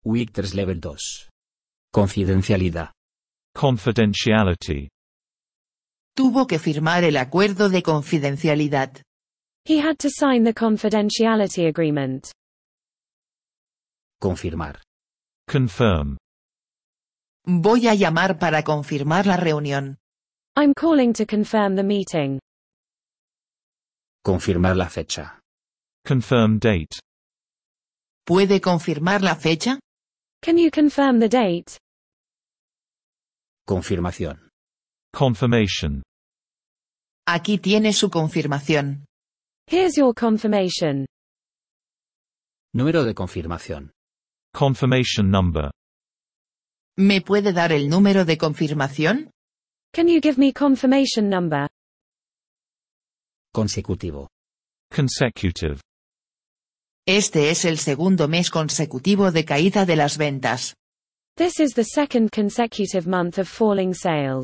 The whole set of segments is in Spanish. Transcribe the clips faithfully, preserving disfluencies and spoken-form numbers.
Wicters Level dos. Confidencialidad. Confidentiality. Tuvo que firmar el acuerdo de confidencialidad. He had to sign the confidentiality agreement. Confirmar. Confirm. Voy a llamar para confirmar la reunión. I'm calling to confirm the meeting. Confirmar la fecha. Confirm date. ¿Puede confirmar la fecha? Can you confirm the date? Confirmación. Confirmation. Aquí tiene su confirmación. Here's your confirmation. Número de confirmación. Confirmation number. ¿Me puede dar el número de confirmación? Can you give me confirmation number? Consecutivo. Consecutive. Este es el segundo mes consecutivo de caída de las ventas. This is the second consecutive month of falling sales.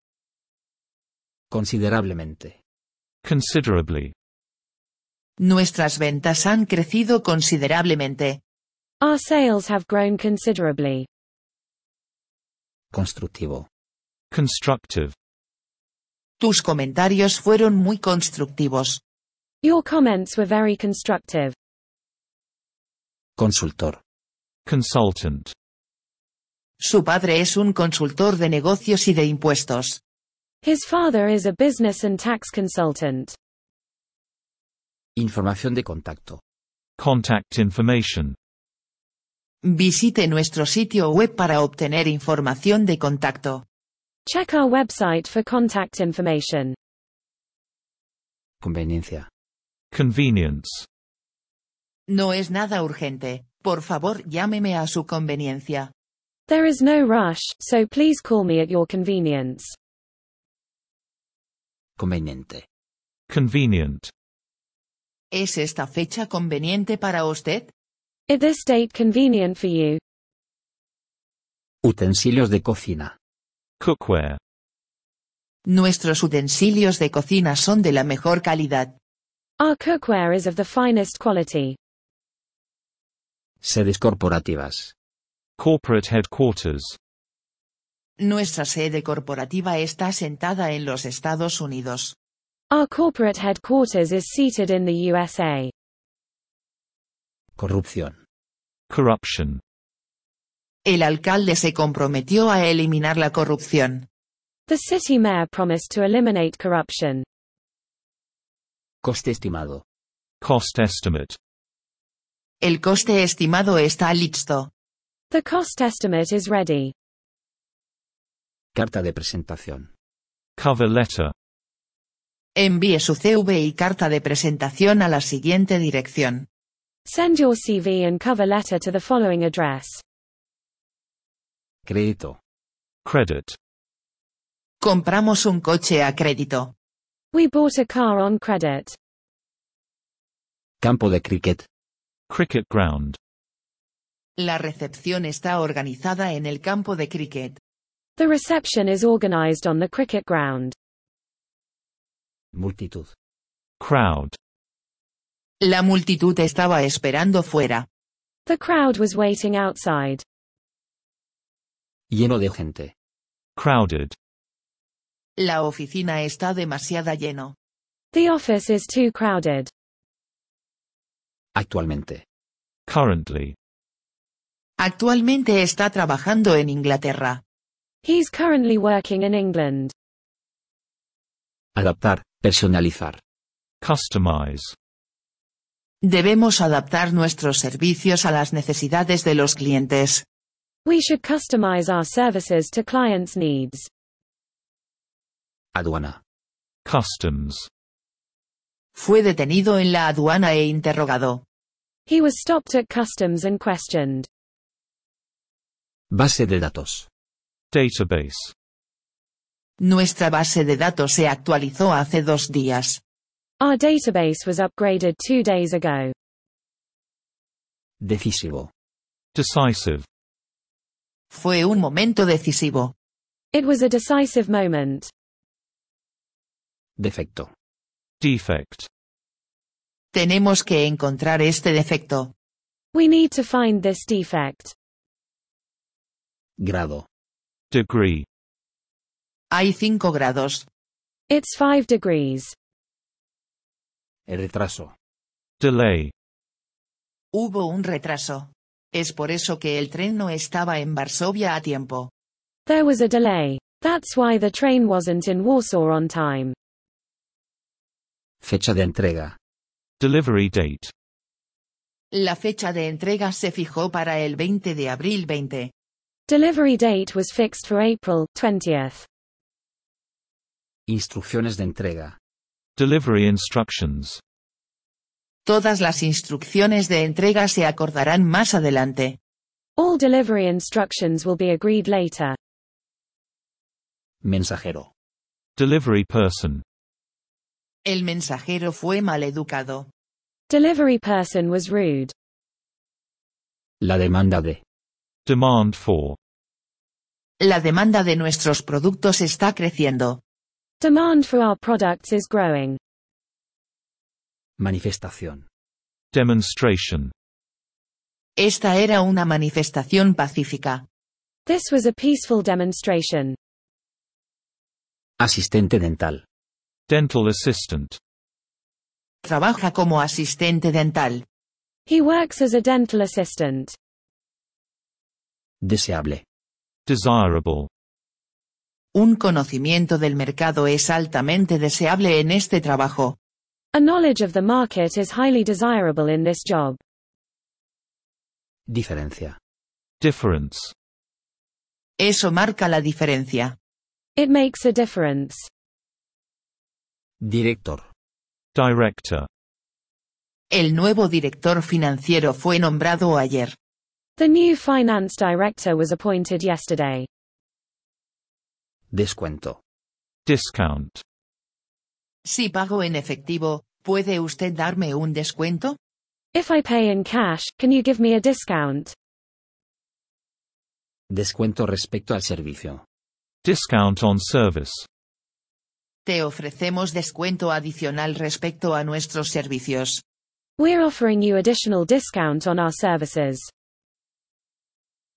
Considerablemente. Considerably. Nuestras ventas han crecido considerablemente. Our sales have grown considerably. Constructivo. Constructive. Tus comentarios fueron muy constructivos. Your comments were very constructive. Consultor. Consultant. Su padre es un consultor de negocios y de impuestos. His father is a business and tax consultant. Información de contacto. Contact information. Visite nuestro sitio web para obtener información de contacto. Check our website for contact information. Conveniencia. Convenience. No es nada urgente. Por favor, llámeme a su conveniencia. There is no rush, so please call me at your convenience. Conveniente. Convenient. ¿Es esta fecha conveniente para usted? Is this date convenient for you? Utensilios de cocina. Cookware. Nuestros utensilios de cocina son de la mejor calidad. Our cookware is of the finest quality. Sedes corporativas. Corporate headquarters. Nuestra sede corporativa está asentada en los Estados Unidos. Our corporate headquarters is seated in the U S A. Corrupción. Corruption. El alcalde se comprometió a eliminar la corrupción. The city mayor promised to eliminate corruption. Coste estimado. Cost estimate. El coste estimado está listo. The cost estimate is ready. Carta de presentación. Cover letter. Envíe su C V y carta de presentación a la siguiente dirección. Send your C V and cover letter to the following address. Crédito. Credit. Compramos un coche a crédito. We bought a car on credit. Campo de cricket. Cricket ground. La recepción está organizada en el campo de cricket. The reception is organized on the cricket ground. Multitud. Crowd. La multitud estaba esperando fuera. The crowd was waiting outside. Lleno de gente. Crowded. La oficina está demasiado lleno. The office is too crowded. Actualmente. Currently. Actualmente está trabajando en Inglaterra. He's currently working in England. Adaptar, personalizar. Customize. Debemos adaptar nuestros servicios a las necesidades de los clientes. We should customize our services to clients' needs. Aduana. Customs. Fue detenido en la aduana e interrogado. He was stopped at customs and questioned. Base de datos. Database. Nuestra base de datos se actualizó hace dos días. Our database was upgraded two days ago. Decisivo. Decisive. Fue un momento decisivo. It was a decisive moment. Defecto. Defect. Tenemos que encontrar este defecto. We need to find this defect. Grado. Degree. Hay cinco grados. It's five degrees. Retraso. Delay. Hubo un retraso. Es por eso que el tren no estaba en Varsovia a tiempo. There was a delay. That's why the train wasn't in Warsaw on time. Fecha de entrega. Delivery date. La fecha de entrega se fijó para el veinte de abril veinte. Delivery date was fixed for April twentieth. Instrucciones de entrega. Delivery instructions. Todas las instrucciones de entrega se acordarán más adelante. All delivery instructions will be agreed later. Mensajero. Delivery person. El mensajero fue maleducado. Delivery person was rude. La demanda de. Demand for. La demanda de nuestros productos está creciendo. Demand for our products is growing. Manifestación. Demonstration. Esta era una manifestación pacífica. This was a peaceful demonstration. Asistente dental. Dental assistant. Trabaja como asistente dental. He works as a dental assistant. Deseable. Desirable. Un conocimiento del mercado es altamente deseable en este trabajo. A knowledge of the market is highly desirable in this job. Diferencia. Difference. Eso marca la diferencia. It makes a difference. Director. Director. El nuevo director financiero fue nombrado ayer. The new finance director was appointed yesterday. Descuento. Discount. Si pago en efectivo, ¿puede usted darme un descuento? If I pay in cash, can you give me a discount? Descuento respecto al servicio. Discount on service. Te ofrecemos descuento adicional respecto a nuestros servicios. We're offering you additional discount on our services.